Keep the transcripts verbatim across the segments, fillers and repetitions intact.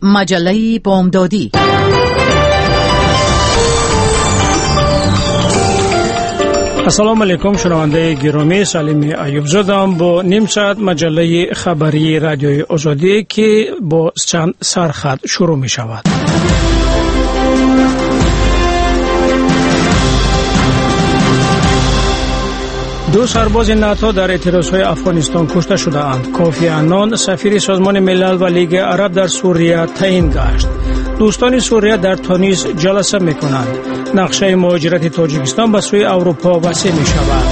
مجله بامدادی. السلام علیکم شنونده گرامی، سلیم ایوب زادم با نیم ساعت مجله خبری رادیوی آزادی که با چند سرخط شروع می شود. دو سرباز ناتو در اعتراضهای افغانستان کشته شده‌اند. کوفی عنان سفیر سازمان ملل و لیگ عرب در سوریه تعیین گشت. دوستان سوریه در تونس جلسه می‌کنند. نقشه مهاجرت تاجیکستان به سوی اروپا وسیع می‌شود.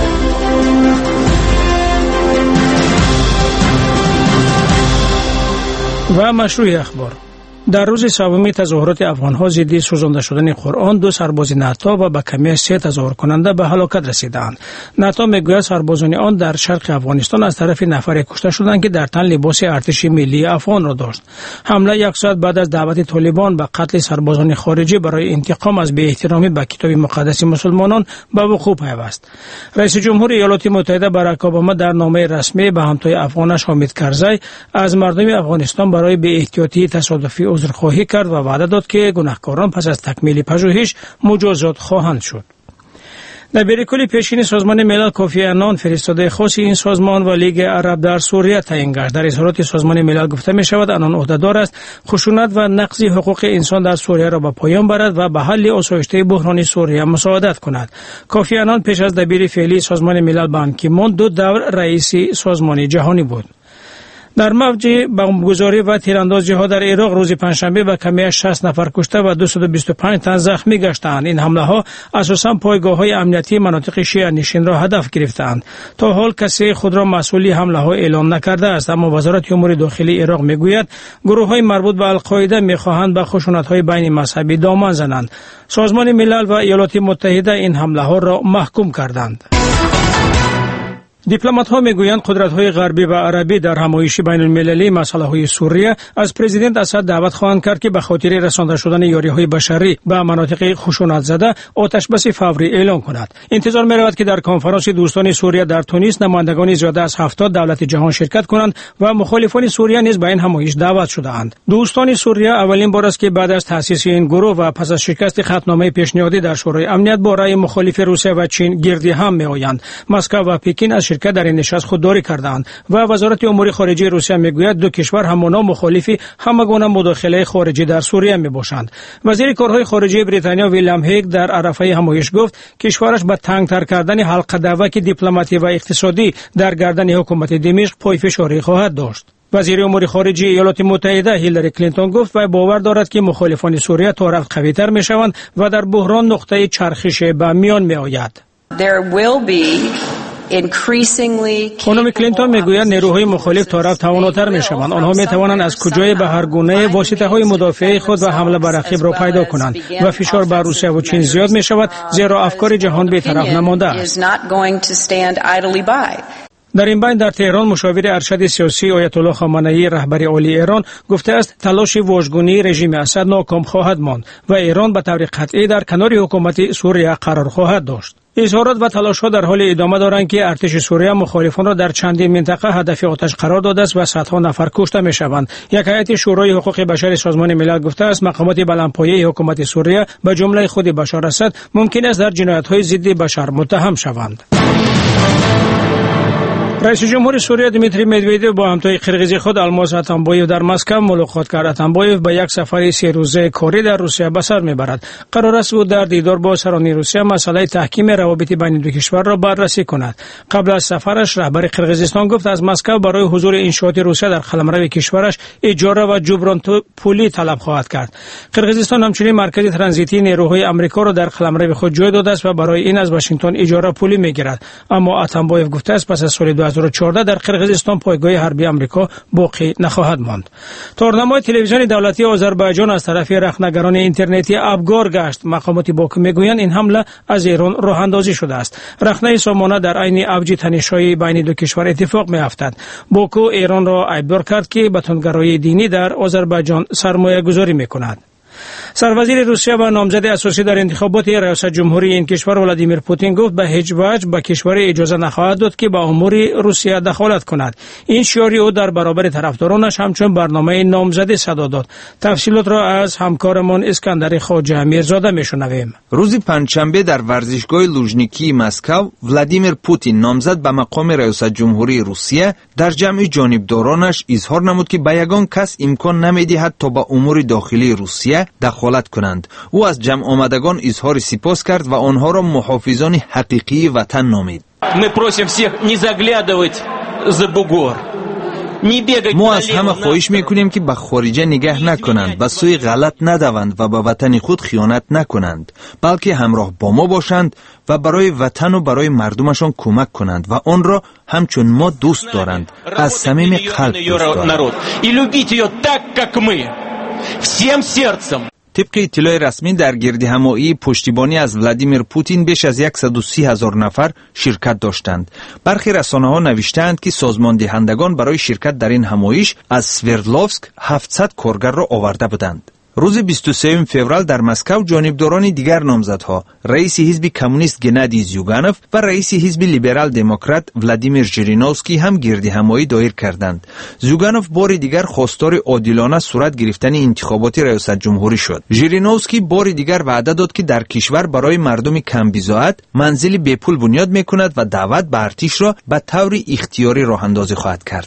و مشروع اخبار. در روز سوم تظاهرات افغان‌ها ضد سوزانده شدن قرآن، دو سرباز ناتو و به کمی سه تظاهر کننده به هلاکت رسیدند. ناتو میگوید سربازان آن در شرق افغانستان از طرف نفری کشته شدند که در تن لباس ارتش ملی افغان را داشت. حمله یک ساعت بعد از دعوت طالبان به قتل سربازان خارجی برای انتقام از بی‌احترامی به کتاب مقدس مسلمانان به وقوع پیوست. رئیس جمهور ایالات متحده باراک اوباما در نامه رسمی به همتای افغانش حامد کرزی از مردم افغانستان برای بی‌احتیاطی تصادفی عذرخواهی کرد و وعده داد که گناهکاران پس از تکمیل پژوهش مجازات خواهند شد. نبیر کل پیشین سازمان ملل کوفی عنان فرستاده خاص این سازمان و لیگ عرب در سوریه تعیین گشت. در اظهارات سازمان ملل گفته می شود عنان عهدهدار است خشونت و نقض حقوق انسان در سوریه را به پایان برد و به حل آسایشته بحران سوریه مساعدت کند. کوفی عنان پیش از دبیر فعلی سازمان ملل بان کی مون دو دور رئیس سازمان جهانی بود. در موج بمبگذاری و تیراندازی ها در عراق روز پنجشنبه به کمی شصت نفر کشته و دویست و بیست و پنج تن زخمی گشتند. این حمله ها اساساً پایگاه های امنیتی مناطق شیعه نشین را هدف گرفتند. تا حال کسی خود را مسئول حمله ها اعلام نکرده است، اما وزارت امور داخلی عراق میگوید گروه های مربوط به القاعده میخواهند به خشونت های بین مذهبی دامن زنند. سازمان ملل و ایالات متحده این حمله ها را محکوم کردند. دیپلمات ها میگویند قدرت های غربی و عربی در همایش بین المللی مسئله های سوریه از پرزیدنت اسد دعوت خواهند کرد که به خاطر رسانده شدن یاری های بشری به مناطق خشونت زده آتش بس فوری اعلان کند. انتظار می رود که در کنفرانس دوستان سوریه در تونس نمایندگان زیاده از هفتاد دولت جهان شرکت کنند و مخالفان سوریه نیز به این همایش دعوت شدهاند. دوستان سوریه اولین بار است که بعد از تأسیس این گروه و پس از شکست خطنامه پیشنهادی در شورای امنیت با رأی مخالف روسیه و چین گردی هم می آیند. مسکو و پکین از شرکت در این نشست خودداری کردند و وزارت امور خارجه روسیه میگوید دو کشور همانا مخالفی همگونه مداخله خارجی در سوریه میباشند. وزیر کارهای خارجه بریتانیا ویلیام هیگ در عرفه همایش گفت کشورش به تنگتر کردن حلقه دوک دیپلماتی و اقتصادی در گردن حکومت دمشق پایفشاری خواهد داشت. وزیر امور خارجه ایالات متحده هیلاری کلینتون گفت و باور دارد که مخالفان سوریه تا رفت قوی‌تر میشوند و در بحران نقطه چرخش به میان میآید. خانم کلینتون میگوید نیروهای مخالف تا رفت تواناتر میشوند. آنها میتوانند از کجای به هر گونه واسطه های مدافع خود و حمله بر رقیب را پیدا کنند و فشار بر روسیه و چین زیاد میشود زیرا افکار جهان بی‌طرف نمانده است. در این بین در تهران مشاور ارشد سیاسی آیت الله خامنه‌ای رهبر عالی ایران گفته است تلاش واژگونی رژیم اسد ناکام خواهد ماند و ایران به طور قطعی در کنار حکومت سوریه قرار خواهد داشت. اظهارات و تلاش‌ها در حال ادامه دارند که ارتش سوریه مخالفان را در چندین منطقه هدف آتش قرار داده است و صدها نفر کشته می‌شوند. یک هیئت شورای حقوق بشر سازمان ملل گفته است مقامات بلندپایه حکومت سوریه به جمله خود بشار اسد ممکن است در جنایت‌های ضد بشر متهم شوند. رئیس جمهور سوریه دمیتری مدویدوف با همتای قرقیزی خود الماس اتنبایف در مسکو ملاقات کرد. اتنبایف به یک سفر سه روزه کاری در روسیه به سر میبرد. قرار است او در دیدار با سران روسیه مسئله تحکیم روابط بین دو کشور را بررسی کند. قبل از سفرش رهبر قرقیزستان گفت از مسکو برای حضور انشاءات روسیه در قلمرو کشورش اجاره و جبران پولی طلب خواهد کرد. قرقیزستان همچنین مرکز ترانزیتی نیروهای آمریکا را در قلمرو خود جای داده است و برای این از واشنگتن اجاره پولی میگیرد. اما اتنبایف گفته است پس از سال دو هزار و چهارده در قرقیزستان پایگاه حربی آمریکا باقی نخواهد ماند. تورنمای تلویزیون دولتی آذربایجان از طرف رخنگران اینترنتی ابگار گشت. مقامات باکو میگویند این حمله از ایران راه اندازی شده است. رخنه سامانه در عین اوج تنش‌های بین دو کشور اتفاق میافتد. باکو ایران را عیبدار کرد که به تندگرایی دینی در آذربایجان سرمایه گذاری میکند. سروزیر روسیه و نامزد اساسی در انتخابات ریاست جمهوری این کشور ولادیمیر پوتین گفت به هیچ وجه به کشور اجازه نخواهد داد که به امور روسیه دخالت کند. این شعاری او در برابر طرفدارانش همچون برنامه نامزدی صدا داد. تفصیلات را از همکارمان اسکندر خواجه امیرزاده میشنویم. روز پنجشنبه در ورزشگاه لوژنیکی مسکو ولادیمیر پوتین نامزد به مقام ریاست جمهوری روسیه در جمع جانبدارانش اظهار نمود که به یگان کس امکان نمیدهد تا به امور داخلی روسیه دخالت کنند. او از جمع آمدگان اظهار سپاس کرد و آنها را محافظان حقیقی وطن نامید. Мы просим всех не заглядывать за бугор. ما از همه خواهش میکنیم که به خارجه نگاه نکنند، به سوی غلط ندوند و به وطن خود خیانت نکنند، بلکه همراه با ما باشند و برای وطن و برای مردمشان کمک کنند و آن را همچون ما دوست دارند، از صمیم قلب دوست دارند. طبق اطلاع رسمی در گردهمایی پشتیبانی از ولادیمیر پوتین بیش از صد و سی هزار نفر شرکت داشتند. برخی رسانه‌ها نوشتند که سازمان دهندگان برای شرکت در این همایش از سوردلوفسک هفتصد کارگر را آورده بودند. روز بیست و سوم فوریه در مسکو جانبداران دیگر نامزدها رئیس حزب کمونیست گنادی زیوگانوف و رئیس حزب لیبرال دموکرات ولادیمیر ژیرینوفسکی هم گردهمایی دایر کردند. زیوگانوف بار دیگر خواستار عادلانه صورت گرفتن انتخابات ریاست جمهوری شد. ژیرینوفسکی بار دیگر وعده داد که در کشور برای مردم کم بی‌زائد منزل بی پول بنیاد میکند و دعوت به ارتش را به طور اختیاری راه اندازی خواهد کرد.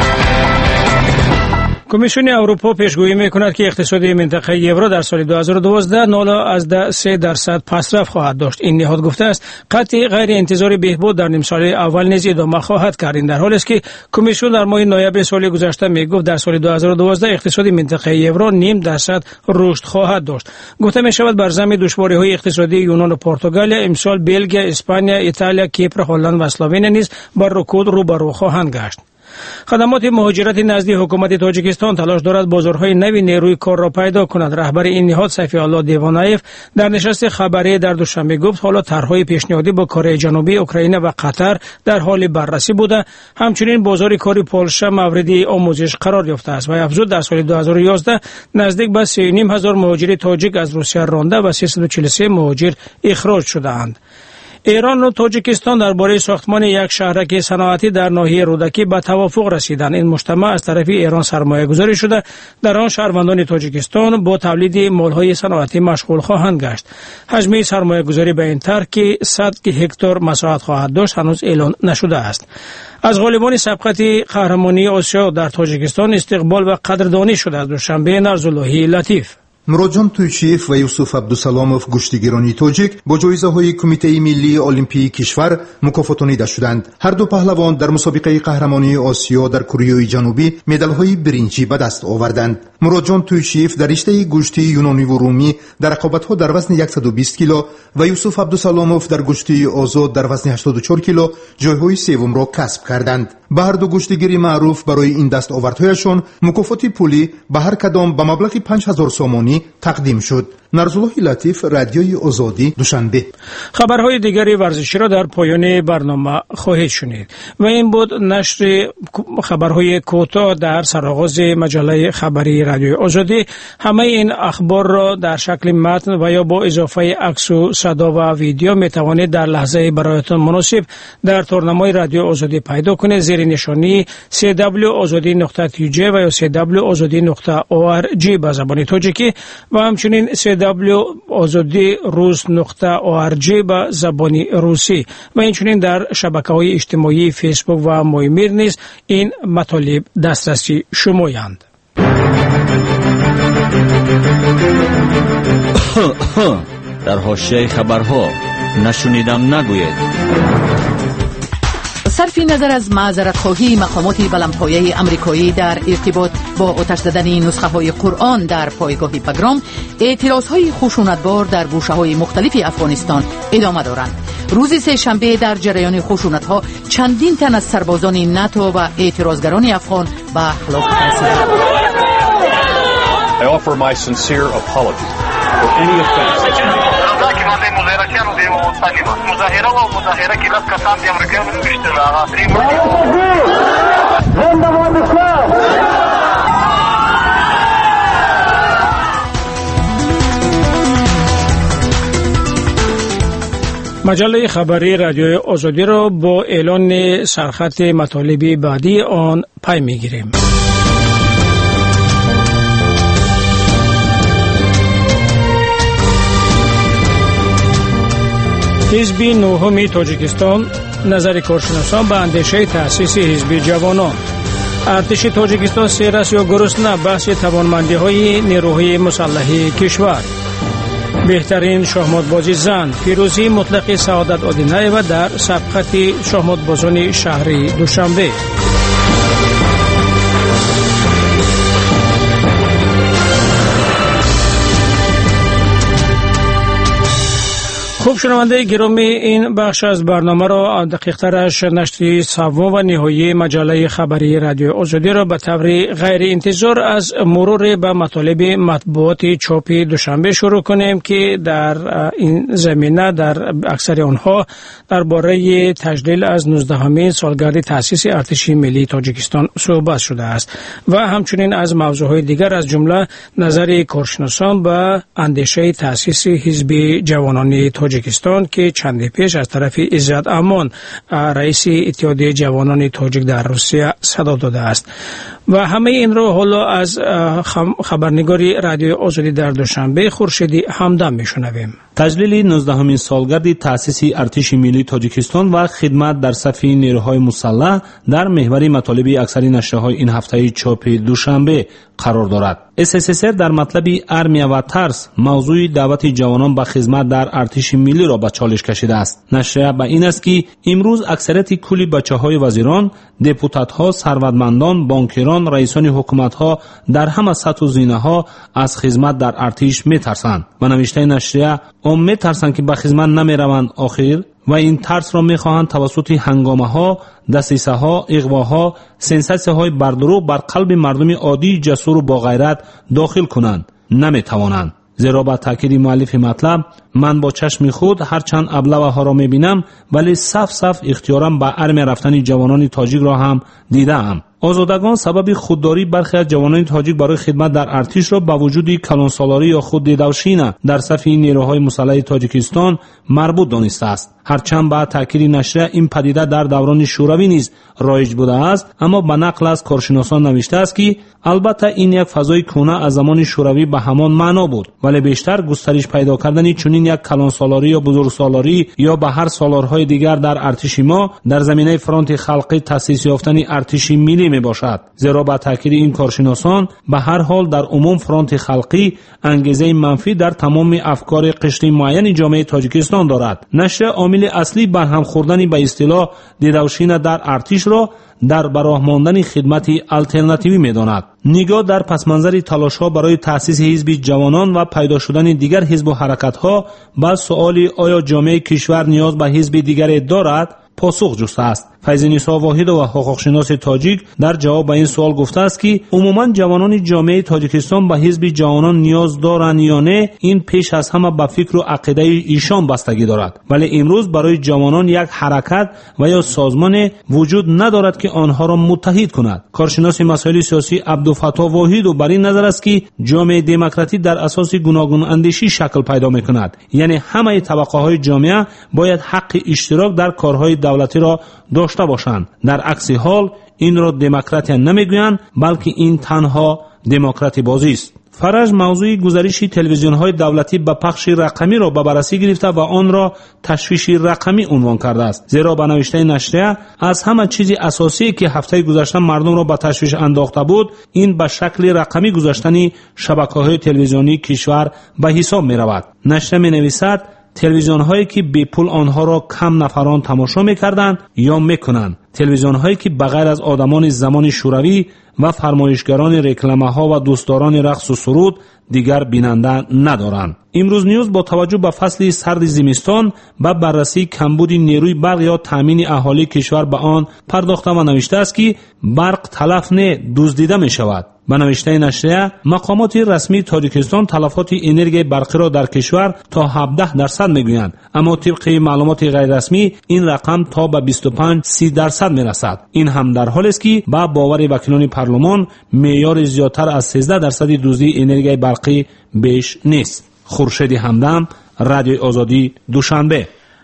کمیسیون اروپا پیشگویی میکند که اقتصادی منطقه یورو در سال دو هزار و دوازده نالا از ده سه درصد پسرفت خواهد داشت. این نهاد گفته است قطعی غیر انتظاری بهبود در نیم سال اول نیز ادامه خواهد کرد. این در حالی است که کمیسیون در ماه نوامبر سال گذشته میگفت در سال دو هزار و دوازده اقتصادی منطقه یورو نیم درصد رشد خواهد داشت. گفته می شود بر ضمن دشواری‌های اقتصادی یونان و پرتغال امسال بلژیک، اسپانیا، ایتالیا، کیپر، هلند و اسلوونیا نیز با رکود روبرو خواهند گشت. خدمات مهاجرت نزدی حکومت تاجیکستان تلاش دارد بازارهای نوی نیروی کار را پیدا کند. رهبر این نهاد سیفی الله دیوانایف در نشست خبری در دوشنبه گفت حالا طرحهای پیشنهادی با کره جنوبی، اوکراین و قطر در حال بررسی بوده. همچنین بازار کار پولشا مورد آموزش قرار یافته است و افزود در سال دو هزار و یازده نزدیک به سه و نیم هزار مهاجر تاجیک از روسیه رانده و سیصد و چهل و سه مهاجر اخراج شدهاند. ایران و تاجیکستان درباره ساختمان یک شهرک صنعتی در ناحیه رودکی به توافق رسیدند. این مجتمع از طرف ایران سرمایه گذاری شده. در آن شهروندان تاجیکستان با تولید مالهای صنعتی مشغول خواهند گشت. حجم سرمایه گذاری به این طرح که صد هکتار مساحت خواهد داشت هنوز اعلان نشده است. از غالبان سبقت قهرمانی آسیا در تاجیکستان استقبال و قدردانی شده از دوشنبه نرزاللهی لطیف. مروجان تویچیف و یوسف عبدالسلاموف گشتیگیرانی تاجیک با جایزه‌های کمیته ملی المپی کشور مکافاتانیده شدند. هر دو پهلوان در مسابقه قهرمانی آسیا در کره جنوبی مدال‌های برنجی به دست آوردند. مروجان تویچیف در رشته گوشتی یونانی و رومی در رقابت‌ها در وزن صد و بیست کیلو و یوسف عبدالسلاموف در گوشتی آزاد در وزن هشتاد و چهار کیلو جایهای سوم را کسب کردند. به هر دو گشتیگیر معروف برای این دستاوردهایشان مکافات پولی به هر کدام به مبلغ پنج هزار سومانی تقدیم شد. نرزالله لطیف، رادیوی آزادی، دوشنبه. خبرهای دیگری ورزشی را در پایان برنامه خواهید شنید و این بود نشر خبرهای کوتاه در سرآغاز مجله خبری رادیوی آزادی. همه این اخبار را در شکل متن و یا با اضافه عکس و صدا و ویدیو می توانید در لحظه برایتان مناسب در تورنمای رادیو آزادی پیدا کنید زیر نشانی سی دبلیو آزادی نقطه تی جی و یا سی دبلیو آزادی نقطه او آر جی به زبان تاجیکی و همچنین سی دبلیو آزادی روس نقطه او آر جی به زبان روسی و همچنین در شبکه‌های اجتماعی فیسبوک و مویمیر نیز این مطالب دسترسی شمایند. در حاشیه خبرها نشنیدم نگوید. صرف نظر از معذرت خواهی مقامات بلندپایه امریکایی در ارتباط با آتش زدن نسخه های قرآن در پایگاه بگرام، اعتراض های خشونتبار در گوشه های مختلف افغانستان ادامه دارند. روز سه شنبه در جریان خشونت ها چندین تن از سربازان ناتو و اعتراضگران افغان به هلاکت رسیدند. I offer my sincere apology for any offense. مظاهره و مظاهره کې لږ کسان د امریکایانو وشتل هغه درې مجله خبری رادیوی آزادی را با اعلان سرخط مطالب بعدی آن پی میگیریم. حزب نهم تاجیکستان نظر کارشناسان به اندیشه تأسیس حزب جوانان. ارتش تاجیکستان سیر است یا گرسنه بحث توانمندی های نیروهای مسلح کشور. بهترین شахماتبازی زن پیروزی مطلق سعادت آدینایeva در سبقت شахماتبازان شهری دوشنبه. خوب شنونده گرامی، این بخش از برنامه را دقیق‌ترش نشر سوم و نهایی مجله خبری رادیو آزادی را به طور غیر انتظار از مرور به مطالب مطبوعات چاپ دوشنبه شروع کنیم که در این زمینه در اکثر آنها درباره تجلیل از نوزدهمین سالگرد تأسیس ارتش ملی تاجیکستان صحبت شده است و همچنین از موضوعات دیگر از جمله نظر کارشناسان به اندیشه تأسیس حزب جوانان تاجیکستان که چندی پیش از طرف عزت امان رئیس اتحادیه جوانان تاجیک در روسیه صدا داده است. و همه این را حالا از خبرنگاری رادیو آزادی در دوشنبه خورشیدی همدم میشنویم. تجلیل نوزدهمین سالگرد تأسیس ارتش ملی تاجیکستان و خدمت در صف نیروهای مسلح در محور مطالب اکثر نشریه‌های این هفته چاپ دوشنبه قرار دارد. اس اس اس در مطلب ارمیا و ترس موضوع دعوت جوانان به خدمت در ارتش ملی را به چالش کشیده است. نشریه به این است که امروز اکثریت کلی بچه‌های وزیران، دپوتات‌ها، ثروتمندان، بانکیران، رئیسان حکومت‌ها در همه سطح و زینه‌ها از خدمت در ارتش می‌ترسند. و نوشته نشریه عموم می‌ترسند که به خدمت نمی‌روند آخر و این ترس را می‌خواهند توسط هنگامه‌ها، دسیسه‌ها، اغواها، سنساسی‌های بردرو بر قلب مردم عادی جسور و با غیرت داخل کنند. نمی‌توانند. زیرا با تاکید مؤلف مطلب من با چشم خود هرچند ابله ها را می‌بینم ولی صف صف اختیارم به ارمی رفتن جوانان تاجیک را هم دیدم. آزادگان سبب خودداری برخی از جوانان تاجیک برای خدمت در ارتش را با وجود کلانسالاری یا خود دیدوشینه در صف نیروهای مسلح تاجیکستان مربوط دانسته است. هرچند با تاکید نشریه این پدیده در دوران شوروی نیز رایج بوده است، اما به نقل از کارشناسان نوشته است که البته این یک فضای کهنه از زمان شوروی به همان معنا بود، ولی بیشتر گسترش پیدا کردن چنین یک کلانسالاری یا بزرگسالاری یا به هر سالارهای دیگر در ارتش ما در زمینه فرانت خلقی تأسیس یافتن ارتش ملی می باشد. زیرا با تاکید این کارشناسان به هر حال در عموم فرانت خلقی انگیزه منفی در تمام افکار قشر معین جامعه تاجیکستان دارد. نشر عامل اصلی بر هم خوردن به اصطلاح دیدوشین در ارتش را در براه ماندن خدمتی الटरनेटिव्ی می‌داند. نگاه در پس منظر تلاش‌ها برای تأسیس حزب جوانان و پیدا شدن دیگر حزب و حرکت‌ها با سؤال آیا جامعه کشور نیاز به حزب دیگری دارد پاسخ جسته است. فیض‌نیسا واحد و حقوق‌شناس تاجیک در جواب به این سوال گفته است که عموماً جوانان جامعه تاجیکستان به حزب جوانان نیاز دارند یا نه این پیش از همه به فکر و عقیده ایشان بستگی دارد، ولی امروز برای جوانان یک حرکت و یا سازمان وجود ندارد که آنها را متحد کند. کارشناس مسائل سیاسی عبدالفتاح واحد و بر این نظر است که جامعه دموکراتی در اساس گوناگون اندیشی شکل پیدا می‌کند، یعنی همه طبقه‌های جامعه باید حق اشتراک در کارهای دولتی را داشته باشند. در عکس حال این را دموکراتی نمیگویند بلکه این تنها دموکراتی بازی است. فرج موضوع گزارش تلویزیون‌های دولتی به پخش رقمی را به بررسی گرفته و آن را تشویش رقمی عنوان کرده است. زیرا به نوشته نشریه از همه چیز اساسی که هفته گذشته مردم را به تشویش انداخته بود این به شکل رقمی گذاشتن شبکه‌های تلویزیونی کشور به حساب می‌رود. نشریه می‌نویسد تلویزیون هایی که بی پول آنها را کم نفران تماشا می‌کردند یا می‌کنند، تلویزیون هایی که بغیر از آدمان زمان شوروی و فرمایشگران رکلامه ها و دوستداران رقص و سرود دیگر بیننده ندارند. امروز نیوز با توجه به فصل سرد زمستان به بررسی کمبود نیروی برق یا تامین اهالی کشور به آن پرداخته و نوشته است که برق تلف نه دزدیده می شود. به نوشته نشریه مقامات رسمی تاجیکستان تلفات انرژی برقی را در کشور تا هفده درصد میگویند، اما طبق معلومات غیر رسمی این رقم تا به بیست و پنج سی درصد میرسد. این هم در حالی است که با باور وکیلان پارلمان معیار زیادتر از سیزده درصد دزدی انرژی برقی بیش نیست. خورشید همدم، رادیو آزادی، دوشنبه.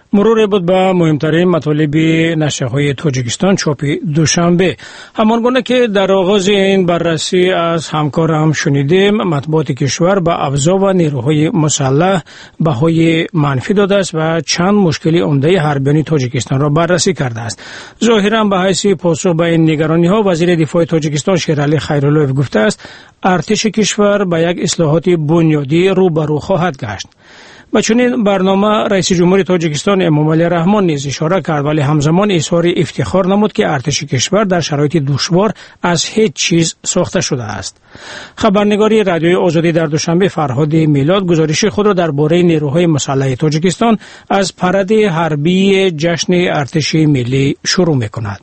مرور بود به مهمترین مطالب نشریه‌های تاجیکستان چاپ دوشنبه. همانگونه که در آغاز این بررسی از همکارم شنیدیم، مطبوعات کشور به ابزار و نیروهای مسلح بهای منفی داده است و چند مشکلی عمده حربیان تاجیکستان را بررسی کرده است. ظاهرا به حیث پاسخ به این نگرانی‌ها، وزیر دفاع تاجیکستان شیرعلی خیراللهیف گفته است ارتش کشور به یک اصلاحات بنیادی روبرو خواهد گشت. و چنین برنامه رئیس جمهور تاجیکستان امامعلی رحمان نیز اشاره کرد، ولی همزمان اظهار افتخار نمود که ارتش کشور در شرایط دشوار از هیچ چیز ساخته شده است. خبرنگاری رادیوی آزادی در دوشنبه فرهاد میلاد گزارش خود را درباره نیروهای مسلح تاجیکستان از پرد حربی جشن ارتش ملی شروع می‌کند.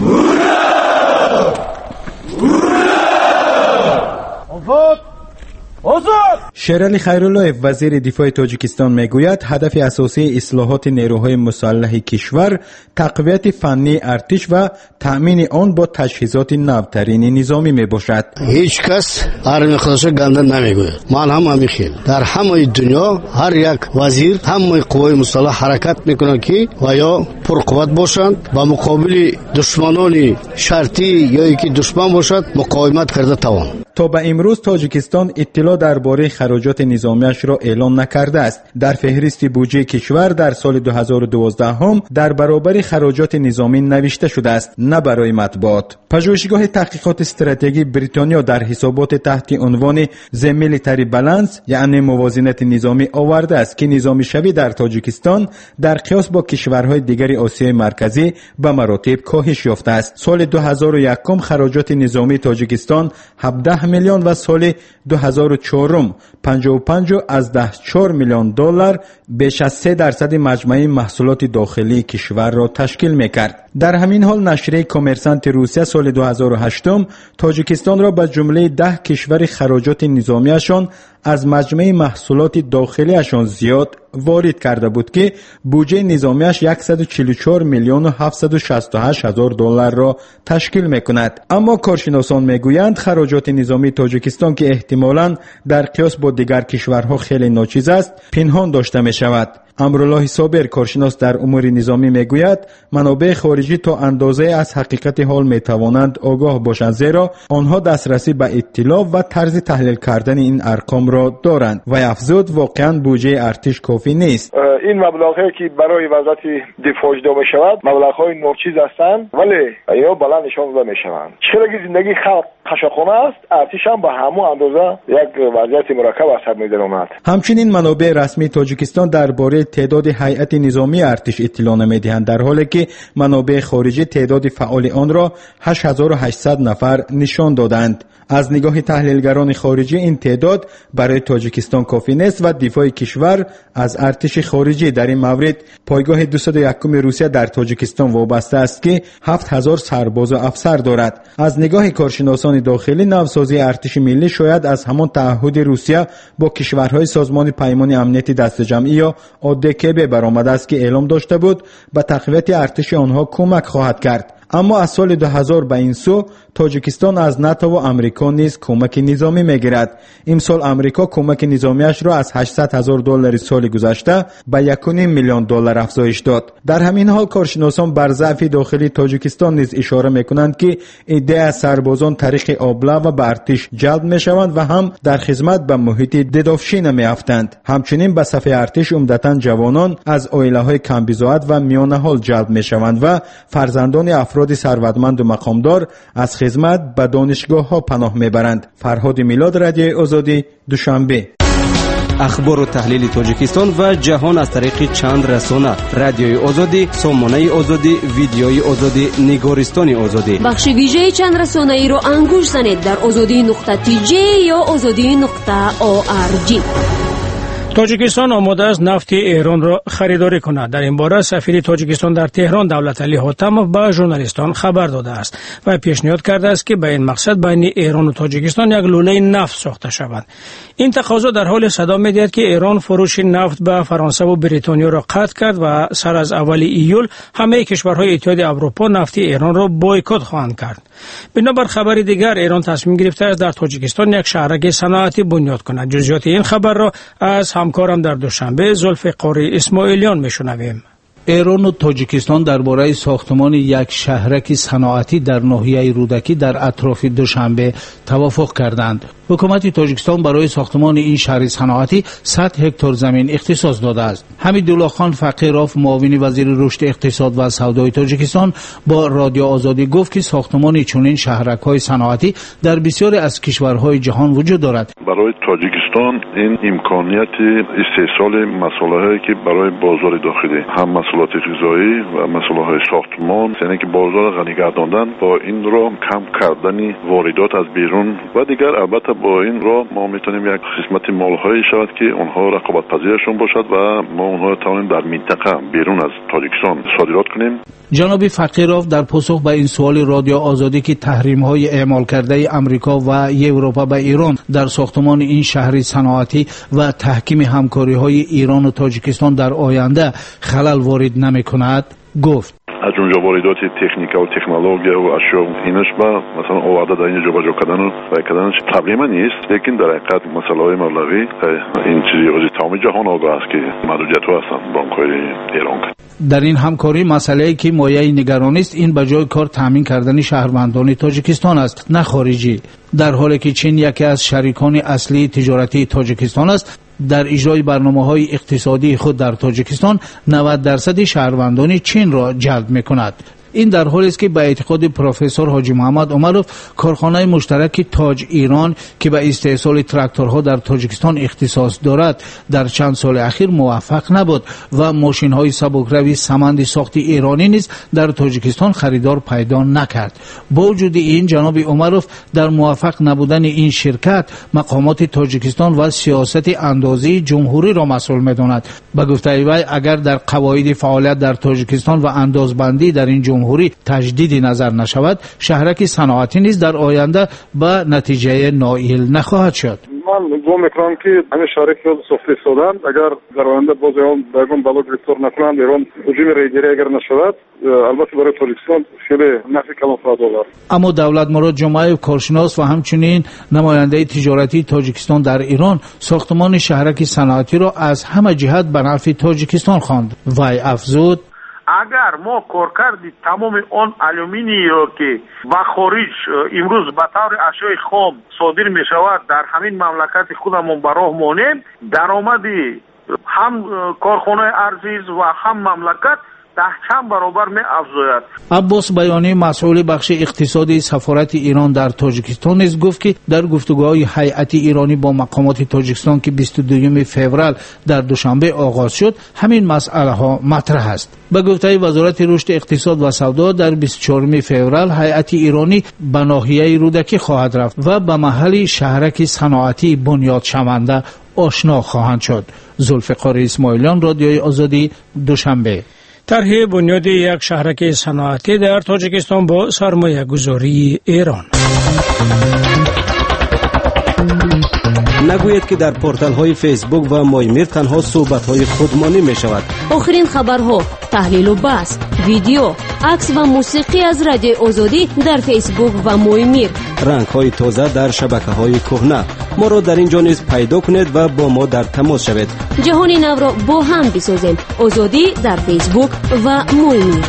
شیرعلی خیراللهیف وزیر دفاع تاجیکستان میگوید هدف اساسی اصلاحات نیروهای مسلح کشور تقویت فنی ارتش و تأمین آن با تجهیزات نوترین نظامی میباشد. هیچ کس آرمی خودش گنده نمیگوید. من هم همیشه در همه دنیا هر یک وزیر همه قوای مسلح حرکت میکنند که و یا پرقوت باشند با مقابل دشمنان شرطی یا یکی دشمن باشد مقاومت کرده توان. تا به امروز تاجیکستان اطلاع درباره خراجات نظامیش را اعلام نکرده است. در فهرست بودجه کشور در سال دو هزار و دوازده هم در برابر خراجات نظامی نوشته شده است، نه برای مطبوعات. پژوهشگاه تحقیقات استراتژی بریتانیا در حسابات تحت عنوان The Military Balance یعنی موازنت نظامی آورده است که نظامی شوی در تاجیکستان در قیاس با کشورهای دیگر آسیای مرکزی به مراتب کاهش یافته است. سال دو هزار و یک خراجات نظامی تاجیکستان هفده میلیون و سال دو هزار و چهار پنجاه و پنج از ده چهار میلیون دلار بیش از سه درصد مجموعه محصولات داخلی کشور را تشکیل میکرد. در همین حال نشریه کامرسانت روسیه سال دو هزار و هشت تاجیکستان را به جمله ده کشور خراجات نظامیشان از مجموعه محصولات داخلیشان زیاد وارد کرده بود که بودجه نظامیش صد و چهل و چهار میلیون و هفتصد و شصت و هشت هزار دلار را تشکیل میکند. اما کارشناسان میگویند خراجات نظامی تاجیکستان که احتمالاً در قیاس با دیگر کشورها خیلی ناچیز است، پنهان داشته می شود. امرالله صابر کارشناس در امور نظامی میگوید منابع خارجی تا اندازه از حقیقت حال میتوانند آگاه باشند، زیرا آنها دسترسی به اطلاع و طرز تحلیل کردن این ارقام را دارند و افزود واقعا بودجه ارتش کافی نیست. این مبلغی که برای وزارت دفاع اجرا می شود مبلغ‌های ناچیز هستند، ولی اینا بلند نشان داده می شوند. چرا که زندگی خلق قشاخانه است، ارتش هم به همون اندازه یک وضعیت مرکب اثر می‌دارد. همچنین منابع رسمی تاجیکستان درباره تعداد هیئت نظامی ارتش اطلاع نمی‌دهند، در حالی که منابع خارجی تعداد فعال آن را هشت هزار و هشتصد نفر نشان دادند. از نگاه تحلیلگران خارجی این تعداد برای تاجیکستان کافی نیست و دفاع کشور از ارتش خارجی در این مورد پایگاه دویست و یک روسیه در تاجیکستان وابسته است که هفت هزار سرباز و افسر دارد. از نگاه کارشناسان داخلی نوسازی ارتش ملی شاید از همان تعهد روسیه با کشورهای سازمان پیمان امنیت دست جمعی یا آدکب برآمده است که اعلام داشته بود به تقویت ارتش آنها کمک خواهد کرد. اما از سال دو هزار به این سو تاجیکستان از ناتو و امریکا نیز کمک نظامی میگیرد. امسال امریکا کمک نظامیش را از هشتصد هزار دلار سال گذشته به یک و نیم میلیون دلار افزایش داد. در همین حال کارشناسان بر ضعف داخلی تاجیکستان نیز اشاره میکنند که عده از سربازان طریق آبله و به ارتش جلب میشوند و هم در خدمت به محیط ددافشی میافتند. همچنین به صف ارتش عمدتاً جوانان از عائله‌های کمبزاعت و میانه حال جلب میشوند و فرزندان افراد ثروتمند و مقامدار از خدمت به دانشگاه ها پناه میبرند. فرهاد میلاد، رادیو آزادی، دوشنبه. اخبار و تحلیل تاجیکستان و جهان از طریق چند رسانه: رادیوی آزادی، سامانه آزادی، ویدیوی آزادی، نگارستان آزادی. بخش ویژه چند رسانه ای را انگوش زنید در آزادی نقطه تی جی یا آزادی نقطه او آر جی. تاجیکستان آماده است نفت ایران را خریداری کند. در این باره سفیر تاجیکستان در تهران دولتعلی حاتمov به ژورنالیستان خبر داده است و پیشنهاد کرده است که به این مقصد بین ایران و تاجیکستان یک لوله نفت ساخته شود. این تقاضا در حال صدا می‌دهد که ایران فروش نفت به فرانسه و بریتانیا را قطع کرد و سر از اول ایول همه کشورهای اتحاد اروپا نفت ایران را بایکوت خواهند کرد. بنابر خبر دیگر ایران تصمیم گرفته است در تاجیکستان یک شهرک صنعتی بنیاد کند. جزئیات این خبر را از همکارم در دوشنبه زلفقار اسماعیلیان میشنویم. ایران و تاجیکستان درباره ساختمان یک شهرک صنعتی در ناحیه رودکی در اطراف دوشنبه توافق کردند. حکومت تاجیکستان برای ساختمان این شهر صنعتی صد هکتار زمین اختصاص داده است. حمیدالله خان فقیروف معاون وزیر رشد اقتصاد و سودای تاجیکستان با رادیو آزادی گفت که ساختمان چنین شهرک‌های صنعتی در بسیاری از کشورهای جهان وجود دارد. برای تاجیکستان این امکانیت استحصال مسائلی که برای بازار داخلی هم محصولات غذایی و مسائل ساختمان، یعنی که بازار غنی گرداندن، با این را کم کردن واردات از بیرون و دیگر البته با این را ما میتونیم یک قسمت مال‌هایی شود که اونها رقابت پذیرشون باشد و ما اونها توانیم در منطقه بیرون از تاجیکستان صادرات کنیم. جناب فقیروف در پاسخ به این سوال رادیو آزادی که تحریم‌های اعمال کرده آمریکا و اروپا به ایران در ساختمان این شهر صنعتی و تحکیم همکاری‌های ایران و تاجیکستان در آینده خلل وارد نمی‌کند گفت: از جمله واردات تکنیک و تکنولوژی و اشیا اینش با مثلا آورده در اینجا جابجا کردن و کردنش پروبلم نیست، لیکن در حقیقت مسائل مبلغی این چیزی از تمام جهان آگاه است که محدودیت‌ها هستند بانک‌های ایران. در این همکاری مسئله‌ای که مایه نگرانی است این بجای کار تامین کردن شهروندان تاجیکستان است نه خارجی، در حالی که چین یکی از شریکان اصلی تجارتی تاجیکستان است. در اجرای برنامه‌های اقتصادی خود در تاجیکستان نود درصد شهروندان چین را جلب می‌کند. این در حالی است که به اعتقاد پروفسور حاجی محمد عمروف کارخانه مشترک تاج ایران که به استحصال تراکتورها در تاجیکستان اختصاص دارد در چند سال اخیر موفق نبود و ماشین‌های سبکروی سمند ساخت ایرانی نیز در تاجیکستان خریدار پیدا نکرد. با وجود این جناب عمروف در موفق نبودن این شرکت مقامات تاجیکستان و سیاست اندازی جمهوری را مسئول می‌داند. به گفته وی اگر در قواعد فعالیت در تاجیکستان و اندازبندی در این جمهوری تجدید نظر نشود شهرک صنعتی نیز در آینده به نتیجه نائل نخواهد شد. من گم میکنم که همه شهرک رو ساخته سازند اگر در آینده باز هم دگم بالا گرفتار نکنند ایران حجم ریگیری اگر نشود البته برای تاجیکستان خیلی نفع کلان خواهد آورد. اما دولت مراد جمعه کارشناس و همچنین نماینده تجارتی تاجیکستان در ایران ساختمان شهرک صنعتی را از همه جهت به نفع تاجیکستان خواند. وی افزود: اگر ما کارکرد تمام آن آلومینی را که با خارج امروز به طور اشیاء خام صادر می شود در همین مملکت خودمون براه مانیم، درآمد هم کارخانه ارزیز و هم مملکت چند برابر می افزاید. عباس بیانی مسئول بخش اقتصادی سفارت ایران در تاجیکستان نیز گفت که در گفتگوهای هیئت ایرانی با مقامات تاجیکستان که بیست و دوم فوریه در دوشنبه آغاز شد همین مسئله ها مطرح است. به گفته وزارت رشد اقتصاد و سودا در بیست و چهارم فوریه هیئت ایرانی به ناحیه رودکی خواهد رفت و به محل شهرک صنعتی بنیاد شونده آشنا خواهند شد. ذوالفقار اسماعیلیان، رادیوی آزادی، دوشنبه. طرح بنیاد یک شهرک صنعتی در تاجیکستان با سرمایه گذاری ایران. نگوید که در پورتال های فیسبوک و مایمیر تنها صحبت های خودمانی می شود. آخرین خبرها، تحلیل و بحث، ویدیو، عکس و موسیقی از رادیو آزادی در فیسبوک و مایمیر. رنگ های تازه در شبکه های کهنه. ما را در اینجا نیز پیدا کنید و با ما در تماس شوید. جهان نو را با هم بسازیم. آزادی در فیسبوک و مایمیر.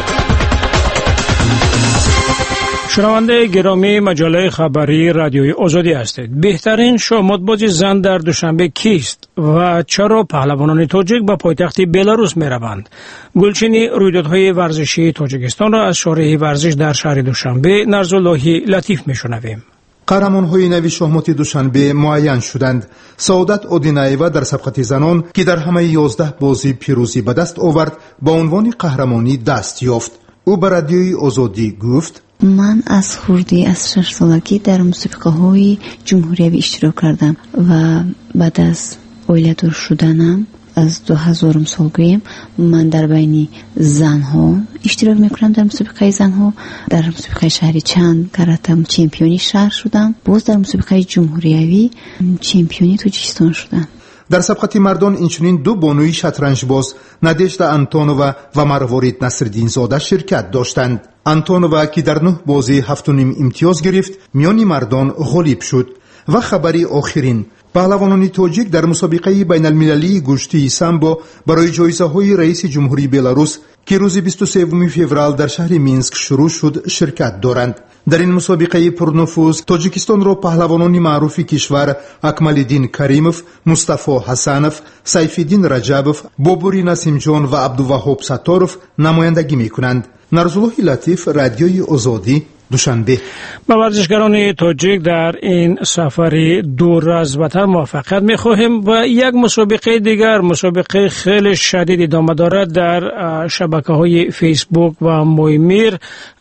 شنونده گرامی مجله خبری رادیوی آزادی هستید. بهترین شاماتباز زن در دوشنبه کیست و چرا پهلوانان تاجیک به پایتخت بلاروس می روند؟ گلچین رویدادهای ورزشی تاجیکستان را از شارع ورزش در شهر دوشنبه نرزاللهی لطیف می شنویم. قهرمان‌های نوی شahmat دوشنبه معین شدند. سعادت اودینایوا در سبقت زنان که در همه یازده بازی پیروزی به دست آورد با عنوان قهرمانی دست یافت. او به رادیوی آزادی گفت: من از خردی از شش سالگی در مسابقه های جمهوری اشتراک کردم و بعد از اولیدار شدنم از دو هزارم سالگیم من در بین زنها اشتراک میکنم. در مسابقه زنها در مسابقه شهری چند کاراتم چمپیونی شهر شدم. باز در مسابقه جمهوری چمپیونی تاجیکستان شدم. در سبقت مردان اینچنین دو بانوی شطرنج باز نادژدا آنتونووا و مروارید نصرالدین زاده شرکت داشتند. آنتونووا که در نه بازی هفت و نیم امتیاز گرفت میان مردان غالب شد. و خبری آخرین: پهلوانان تاجیک در مسابقه بین المللی گشتی سامبو برای جایزه های رئیس جمهوری بلاروس که روز بیست و سوم فوریه در شهر مینسک شروع شد شرکت دارند. در این مسابقه پرنفوذ تاجیکستان را پهلوانان معروف کشور اکمالدین کریموف، مصطفی حسنوف، سیفالدین رجبوف، بابوری نسیمجان و عبدالوهاب ستاروف نمایندگی می‌کنند. نرزالله لطیف، رادیوی آزادی، دوشنبه. با ورزشکاران تاجیک در این سفر دور از وطن موفقیت می‌خواهیم. و یک مسابقه دیگر، مسابقه خیلی شدید ادامه دارد در شبکه‌های فیسبوک و مویمیر،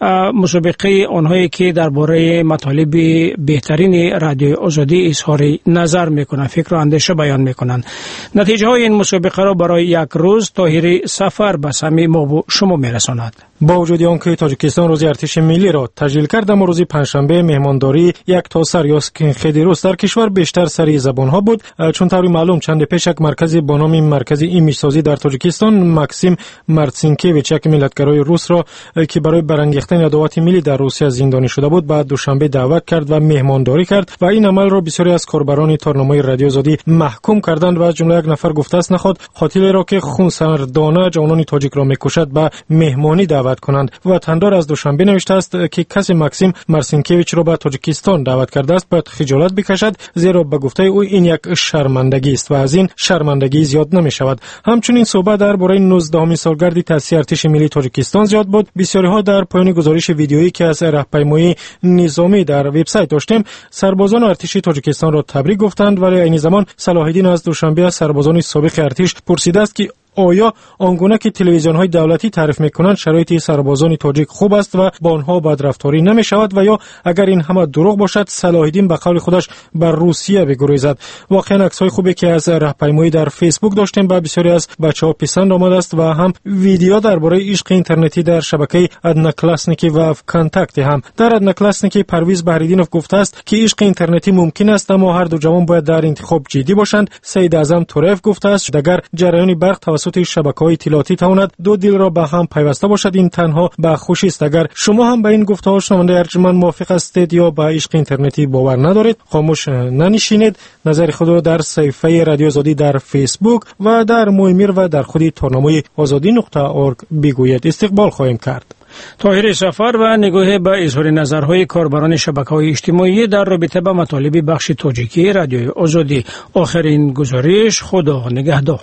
مسابقه آنهایی که درباره مطالب بهترین رادیوی آزادی اظهار نظر می‌کنند، فکر و اندیشه بیان می‌کنند. نتیجه های این مسابقه را برای یک روز طاهری سفر به سمع ما و شما می‌رساند. با وجود آنکه تاجیکستان روز ارتش ملی را تجلیل کرد، اما روز پنجشنبه مهمانداری یک تاسر یا خیدروس در کشور بیشتر سری زبانها بود، چون طوری معلوم چند پیش یک مرکز با نام مرکز ایمیج سازی در تاجیکستان ماکسیم مارتسینکیویچ، یک ملتگرای روس را که برای برانگیختن یادوات ملی در روسیه زندانی شده بود بعد دوشنبه دعوت کرد و مهمانداری کرد و این عمل را بسیاری از کاربران تارنمای رادیو آزادی محکوم کردند و از جمله یک نفر گفته است نخواهد قاتلی را که خونسردانه جوانان تاجیک را میکشد به مهمانی دعوت کنند. و تندار از دوشنبه نوشته است که کسی ماکسیم مارتسینکیویچ را به تاجیکستان دعوت کرده است باید خجالت بکشد، زیرا به گفته او این یک شرمندگی است و از این شرمندگی زیاد نمی شود. همچنین صحبت درباره نوزدهمین سالگرد تأسیس ارتش ملی تاجیکستان زیاد بود. بسیاری ها در پایان گزارش ویدیویی که از راهپیمایی نظامی در وبسایت داشتیم سربازان ارتش تاجیکستان را تبریک گفتند، ولی این زمان صلاح الدین از دوشنبه از سربازان سابق ارتش پرسیده است که آیا آنگونه که تلویزیون‌های دولتی تعریف می‌کنند شرایط سربازان تاجیک خوب است و با آنها بدرفتاری نمی‌شود و یا اگر این همه دروغ باشد صلاح الدین به قول خودش بر روسیه بگریزد. واقعا عکس‌های خوبی که از راهپیمایی در فیسبوک داشتیم با بسیاری از بچه‌ها پسند آمده است و هم ویدیو درباره عشق اینترنتی در شبکه ادناکلاسنیکی و کانتاکت هم. در ادناکلاسنیکی پرویز بهریدینوف گفته است که عشق اینترنتی ممکن است اما هر دو جوان باید در انتخاب جدی باشند. سید اعظم توریف گفته است اگر جریان برق توسط شبکه‌های اطلاعاتی تواند دو دل را به هم پیوسته باشد این تنها به خوشی است. اگر شما هم به این گفته‌ها شنونده ارجمند موافق هستید یا به عشق اینترنتی باور ندارید خاموش ننشینید، نظر خود را در صفحه رادیو آزادی در فیسبوک و در مویمیر و در خود تارنمای آزادی نقطه اورگ بگویید. استقبال خواهیم کرد. طاهر سفر و نگاه به اظهار نظرهای کاربران شبکه‌های اجتماعی در رابطه با مطالب بخش تاجیکی رادیوی آزادی. آخرین گزارش. خدا نگهدار.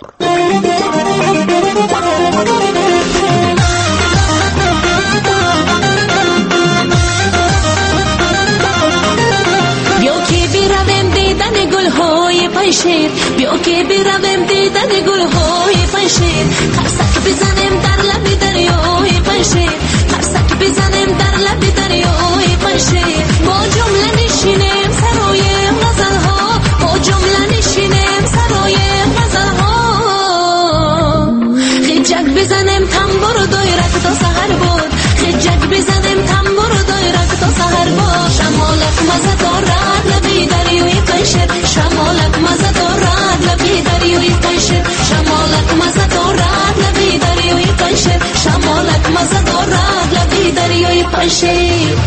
پنشیر بیا که برویم دیدن گل‌های پنشیر، قرصک بزنیم در لب دریای پنشیر، قرصک بزنیم در لب دریای پنشیر، با جمله نشینیم سرای غزل‌ها، با جمله نشینیم سرای غزل‌ها، خجک بزنیم تنبور و دایرک تا سحر بود، خجک بزنیم تنبور و دایرک تا سحر بود، شمالک مزه دارد لبی دریای پنشیر، شمالک مزه دارد لبی دریای پنشیر، شمالک مزه دارد لبی دریای پنشیر، شمالک مزه دارد لبی دریای پنشیر.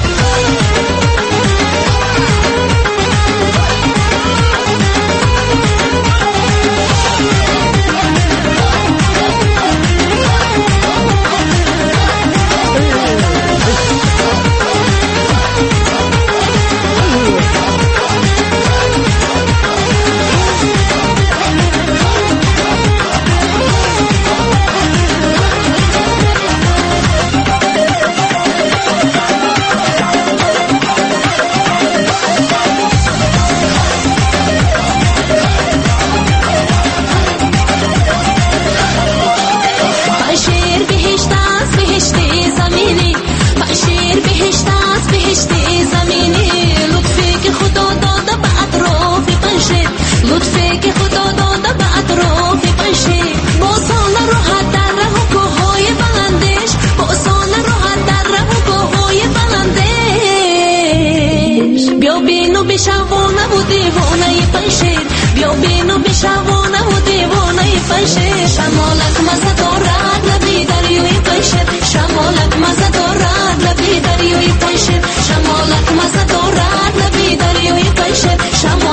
شمالک مزه دارد لبی دریای پنشیر، شمالک مزه دارد لبی دریای پنشیر، شمالک مزه دارد لبی دریای پنشیر،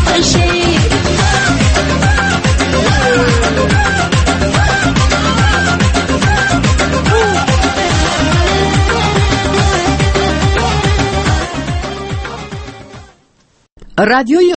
پنشیر رادیوی